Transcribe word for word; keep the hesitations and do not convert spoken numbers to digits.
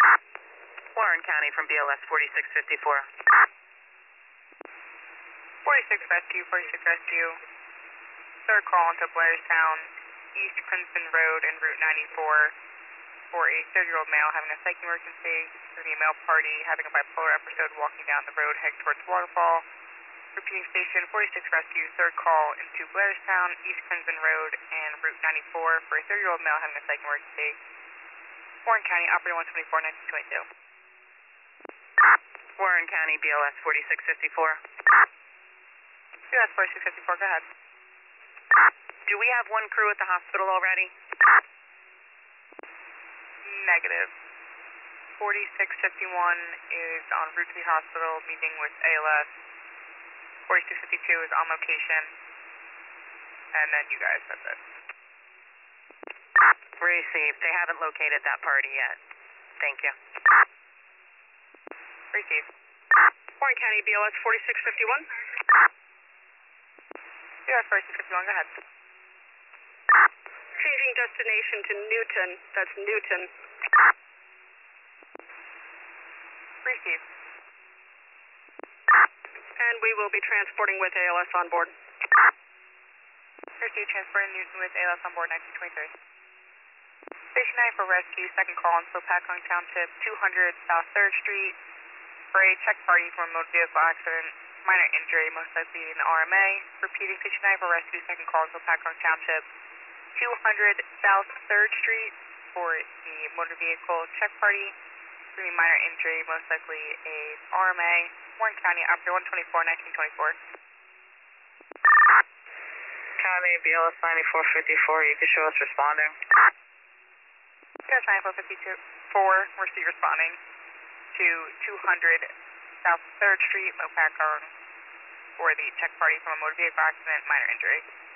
Warren County from B L S forty-six fifty-four. forty-six Rescue, forty-six Rescue. Third call into Blairstown, East Crimson Road and Route ninety-four for a thirty-year-old male having a psych emergency. The male party having a bipolar episode walking down the road heading towards Waterfall. Repeating station, forty-six Rescue, third call into Blairstown, East Crimson Road and Route ninety-four for a thirty-year-old male having a psych emergency. Warren County, operator one twenty-four, nineteen twenty-two. Warren County, B L S forty-six fifty-four. B L S forty-six fifty-four, go ahead. Do we have one crew at the hospital already? Negative. forty-six fifty-one is en route to the hospital, meeting with A L S. forty-six fifty-two is on location. And then you guys, that's it. Received. They haven't located that party yet. Thank you. Received. Warren County, B L S forty-six fifty-one. B L S forty-six fifty-one, go ahead. Changing destination to Newton. That's Newton. Received. And we will be transporting with A L S on board. Received, transporting Newton with A L S on board, nineteen twenty-three. Station nine for rescue, second call in Silpacong Township, two hundred South third Street. For a check party from a motor vehicle accident, minor injury, most likely an R M A. Repeating, station nine for rescue, second call in Silpacong Township, two hundred South third Street for the motor vehicle check party. Any minor injury, most likely a R M A. Warren County, operator one twenty-four, nineteen twenty-four. County, B L S ninety-four fifty-four, you can show us responding. B L S ninety-four fifty-four, we're still responding to two hundred South third Street, Silpacong, for the check party from a motor vehicle accident, minor injury.